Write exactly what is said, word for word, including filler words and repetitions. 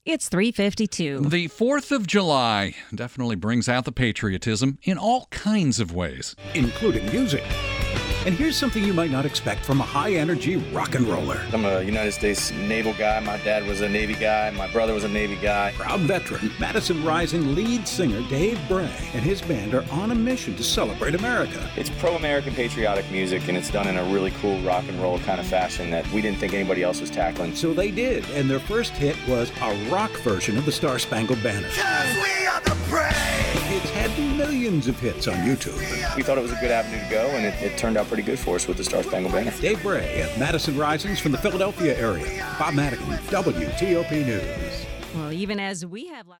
It's three fifty-two. The fourth of July definitely brings out the patriotism in all kinds of ways, including music. And here's something you might not expect from a high-energy rock and roller. I'm a United States naval guy. My dad was a Navy guy. My brother was a Navy guy. Proud veteran, Madison Rising lead singer Dave Bray and his band are on a mission to celebrate America. It's pro-American patriotic music, and it's done in a really cool rock and roll kind of fashion that we didn't think anybody else was tackling. So they did, and their first hit was a rock version of the Star Spangled Banner. 'Cause we are the brave. It's had millions of hits on YouTube. We thought it was a good avenue to go, and it, it turned out pretty good for us with the Star Spangled Banner. Dave Bray at Madison Risings from the Philadelphia area. Bob Madigan, W T O P News. Well, even as we have...